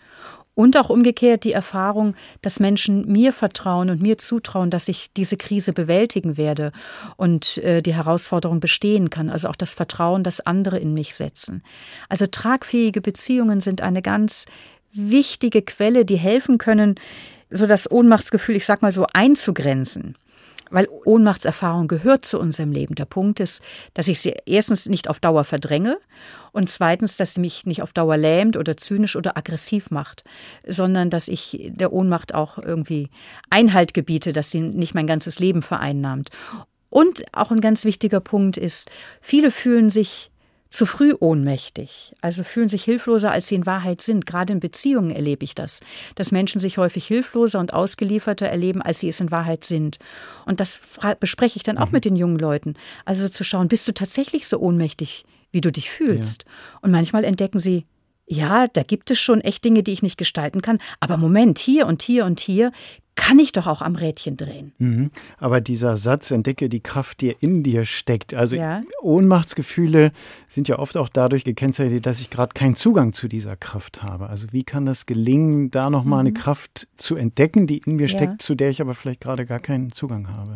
Und auch umgekehrt die Erfahrung, dass Menschen mir vertrauen und mir zutrauen, dass ich diese Krise bewältigen werde und äh, die Herausforderung bestehen kann. Also auch das Vertrauen, das andere in mich setzen. Also tragfähige Beziehungen sind eine ganz wichtige Quelle, die helfen können, so das Ohnmachtsgefühl, ich sag mal so, einzugrenzen. Weil Ohnmachtserfahrung gehört zu unserem Leben. Der Punkt ist, dass ich sie erstens nicht auf Dauer verdränge und zweitens, dass sie mich nicht auf Dauer lähmt oder zynisch oder aggressiv macht, sondern dass ich der Ohnmacht auch irgendwie Einhalt gebiete, dass sie nicht mein ganzes Leben vereinnahmt. Und auch ein ganz wichtiger Punkt ist, viele fühlen sich zu früh ohnmächtig, also fühlen sich hilfloser, als sie in Wahrheit sind. Gerade in Beziehungen erlebe ich das, dass Menschen sich häufig hilfloser und ausgelieferter erleben, als sie es in Wahrheit sind. Und das bespreche ich dann auch mhm. mit den jungen Leuten. Also zu schauen, bist du tatsächlich so ohnmächtig, wie du dich fühlst? Ja. Und manchmal entdecken sie, ja, da gibt es schon echt Dinge, die ich nicht gestalten kann. Aber Moment, hier und hier und hier kann ich doch auch am Rädchen drehen.
Mhm. Aber dieser Satz, entdecke die Kraft, die in dir steckt. Also
ja.
Ohnmachtsgefühle sind ja oft auch dadurch gekennzeichnet, dass ich gerade keinen Zugang zu dieser Kraft habe. Also wie kann das gelingen, da nochmal mhm. eine Kraft zu entdecken, die in mir
ja.
steckt, zu der ich aber vielleicht gerade gar keinen Zugang habe?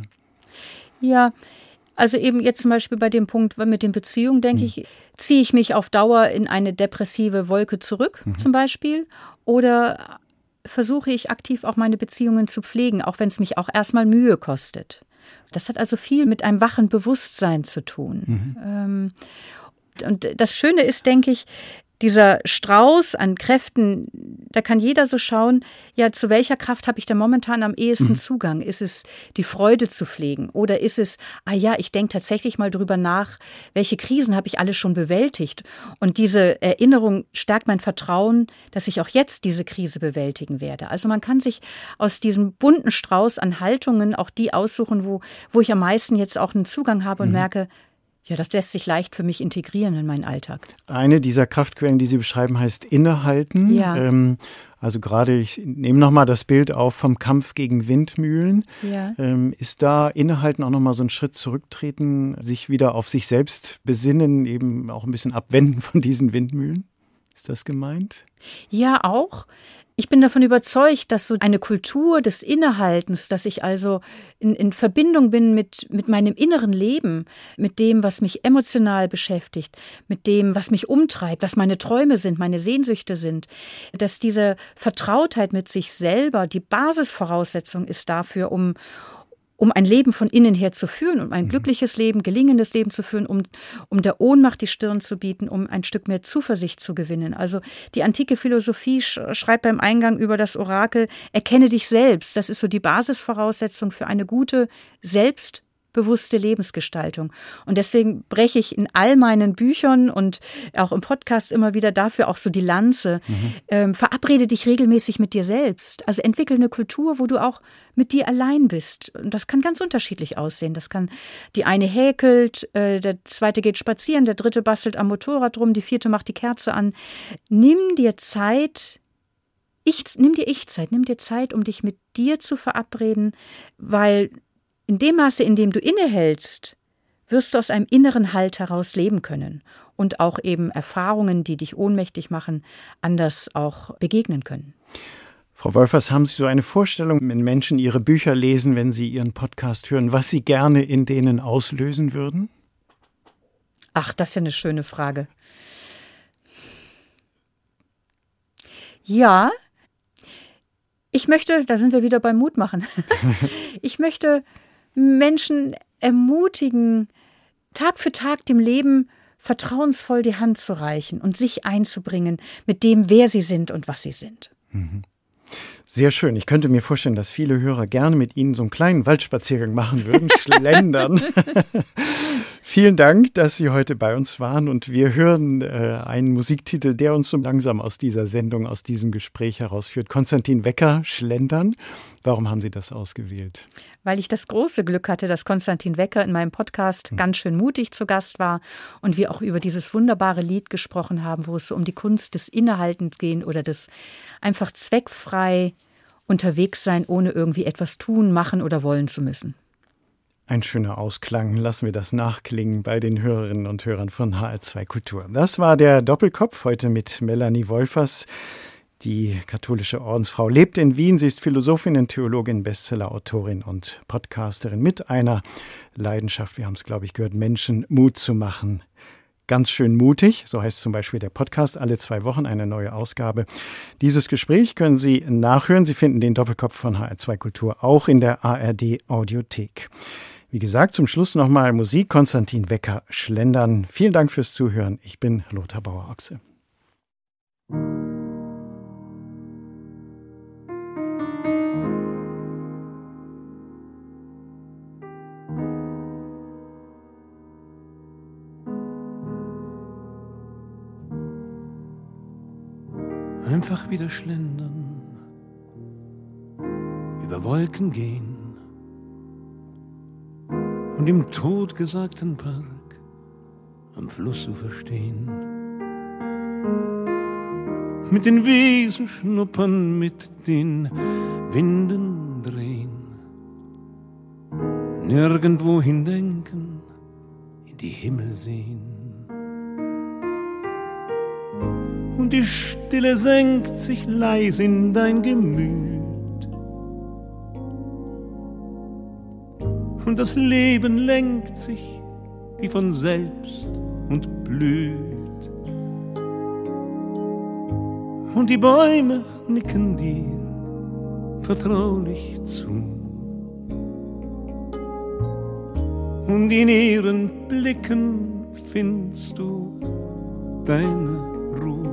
Ja, also eben jetzt zum Beispiel bei dem Punkt mit den Beziehungen, denke mhm. ich, ziehe ich mich auf Dauer in eine depressive Wolke zurück, mhm. zum Beispiel, oder versuche ich aktiv auch meine Beziehungen zu pflegen, auch wenn es mich auch erstmal Mühe kostet. Das hat also viel mit einem wachen Bewusstsein zu tun. Mhm. Ähm, und das Schöne ist, denke ich, dieser Strauß an Kräften, da kann jeder so schauen, ja, zu welcher Kraft habe ich da momentan am ehesten mhm. Zugang? Ist es die Freude zu pflegen? Oder ist es, ah ja, ich denke tatsächlich mal drüber nach, welche Krisen habe ich alle schon bewältigt? Und diese Erinnerung stärkt mein Vertrauen, dass ich auch jetzt diese Krise bewältigen werde. Also man kann sich aus diesem bunten Strauß an Haltungen auch die aussuchen, wo, wo ich am meisten jetzt auch einen Zugang habe und mhm. merke, Ja, das lässt sich leicht für mich integrieren in meinen Alltag.
Eine dieser Kraftquellen, die Sie beschreiben, heißt Innehalten.
Ja.
Ähm, also gerade, ich nehme nochmal das Bild auf vom Kampf gegen Windmühlen.
Ja.
Ähm, ist da Innehalten auch nochmal so ein Schritt zurücktreten, sich wieder auf sich selbst besinnen, eben auch ein bisschen abwenden von diesen Windmühlen? Ist das gemeint?
Ja, auch. Ich bin davon überzeugt, dass so eine Kultur des Innehaltens, dass ich also in, in Verbindung bin mit, mit meinem inneren Leben, mit dem, was mich emotional beschäftigt, mit dem, was mich umtreibt, was meine Träume sind, meine Sehnsüchte sind, dass diese Vertrautheit mit sich selber die Basisvoraussetzung ist dafür, um um ein Leben von innen her zu führen, um ein glückliches Leben, gelingendes Leben zu führen, um, um der Ohnmacht die Stirn zu bieten, um ein Stück mehr Zuversicht zu gewinnen. Also die antike Philosophie schreibt beim Eingang über das Orakel, erkenne dich selbst. Das ist so die Basisvoraussetzung für eine gute, selbstbewusste Lebensgestaltung. Und deswegen breche ich in all meinen Büchern und auch im Podcast immer wieder dafür auch so die Lanze. Mhm. Ähm, verabrede dich regelmäßig mit dir selbst. Also entwickle eine Kultur, wo du auch mit dir allein bist. Und das kann ganz unterschiedlich aussehen. Das kann, die eine häkelt, äh, der zweite geht spazieren, der dritte bastelt am Motorrad rum, die vierte macht die Kerze an. Nimm dir Zeit, ich, nimm dir Ich-Zeit, nimm dir Zeit, um dich mit dir zu verabreden, weil in dem Maße, in dem du innehältst, wirst du aus einem inneren Halt heraus leben können und auch eben Erfahrungen, die dich ohnmächtig machen, anders auch begegnen können.
Frau Wolfers, haben Sie so eine Vorstellung, wenn Menschen Ihre Bücher lesen, wenn sie Ihren Podcast hören, was Sie gerne in denen auslösen würden?
Ach, das ist ja eine schöne Frage. Ja, ich möchte, da sind wir wieder beim Mutmachen, ich möchte Menschen ermutigen, Tag für Tag dem Leben vertrauensvoll die Hand zu reichen und sich einzubringen mit dem, wer sie sind und was sie sind.
Mhm. Sehr schön. Ich könnte mir vorstellen, dass viele Hörer gerne mit Ihnen so einen kleinen Waldspaziergang machen würden, schlendern. Vielen Dank, dass Sie heute bei uns waren und wir hören äh, einen Musiktitel, der uns so langsam aus dieser Sendung, aus diesem Gespräch herausführt. Konstantin Wecker, Schlendern. Warum haben Sie das ausgewählt?
Weil ich das große Glück hatte, dass Konstantin Wecker in meinem Podcast hm. ganz schön mutig zu Gast war und wir auch über dieses wunderbare Lied gesprochen haben, wo es so um die Kunst des Innehaltens geht oder des einfach zweckfrei unterwegs sein, ohne irgendwie etwas tun, machen oder wollen zu müssen.
Ein schöner Ausklang. Lassen wir das nachklingen bei den Hörerinnen und Hörern von H R zwei Kultur. Das war der Doppelkopf heute mit Melanie Wolfers. Die katholische Ordensfrau lebt in Wien. Sie ist Philosophin, Theologin, Bestsellerautorin und Podcasterin mit einer Leidenschaft, wir haben es, glaube ich, gehört, Menschen Mut zu machen. Ganz schön mutig, so heißt zum Beispiel der Podcast, alle zwei Wochen eine neue Ausgabe. Dieses Gespräch können Sie nachhören. Sie finden den Doppelkopf von H R zwei Kultur auch in der A R D Audiothek. Wie gesagt, zum Schluss nochmal Musik. Konstantin Wecker, Schlendern. Vielen Dank fürs Zuhören. Ich bin Lothar Bauer-Ochse.
Einfach wieder schlendern, über Wolken gehen und im totgesagten Park am Flussufer stehen. Mit den Wiesen schnuppern, mit den Winden drehen, nirgendwo hindenken, in die Himmel sehen. Und die Stille senkt sich leis in dein Gemüt. Und das Leben lenkt sich wie von selbst und blüht. Und die Bäume nicken dir vertraulich zu. Und in ihren Blicken findest du deine Ruhe.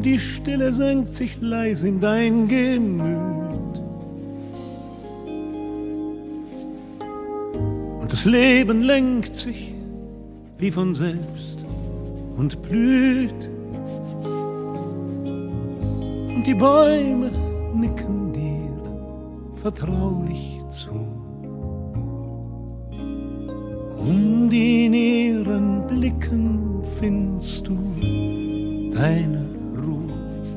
und die Stille senkt sich leise in dein Gemüt. Und das Leben lenkt sich wie von selbst und blüht. Und die Bäume nicken dir vertraulich zu. Und in ihren Blicken findest du deine Ruhe.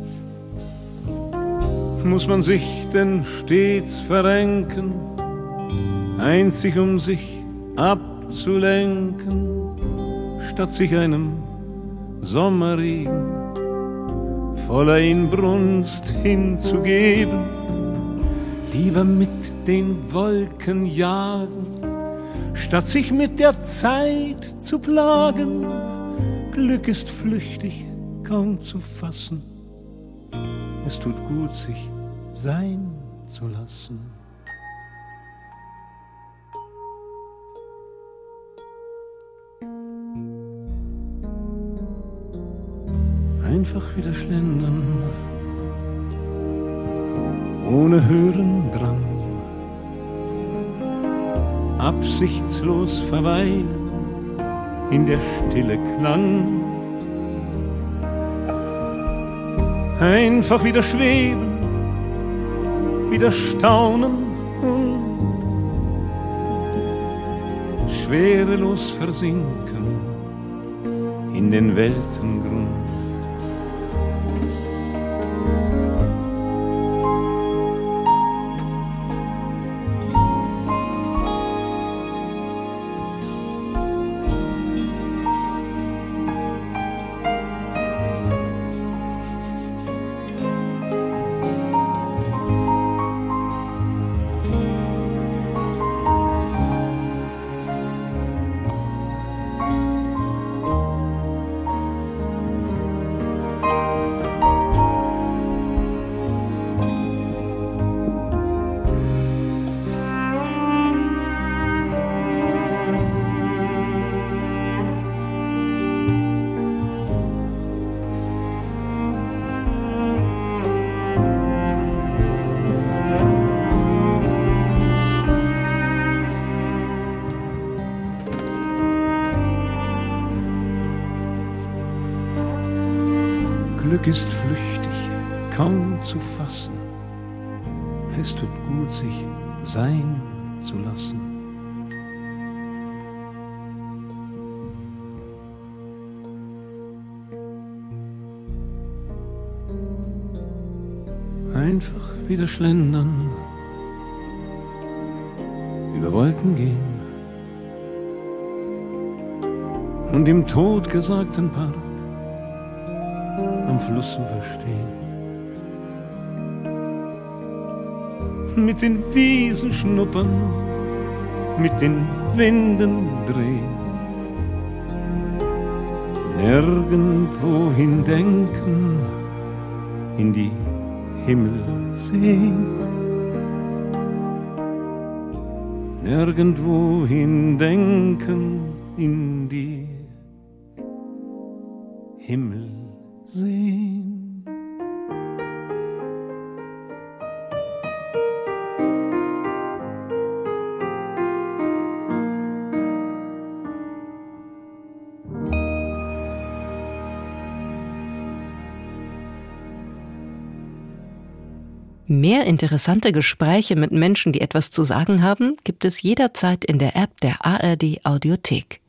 Muss man sich denn stets verrenken, einzig um sich abzulenken, statt sich einem Sommerregen voller Inbrunst hinzugeben, lieber mit den Wolken jagen, statt sich mit der Zeit zu plagen. Glück ist flüchtig, kaum zu fassen, es tut gut, sich sein zu lassen. Einfach wieder schlendern, ohne Hören dran, absichtslos verweilen in der Stille Klang. Einfach wieder schweben, wieder staunen und schwerelos versinken in den Weltengrund. Glück ist flüchtig, kaum zu fassen. Es tut gut, sich sein zu lassen. Einfach wieder schlendern, über Wolken gehen und im totgesagten Park am Flussufer stehen. Mit den Wiesen schnuppern, mit den Winden drehen, nirgendwohin denken, in die Himmel sehen. Nirgendwohin denken, in die Himmel sehen.
Mehr interessante Gespräche mit Menschen, die etwas zu sagen haben, gibt es jederzeit in der App der A R D Audiothek.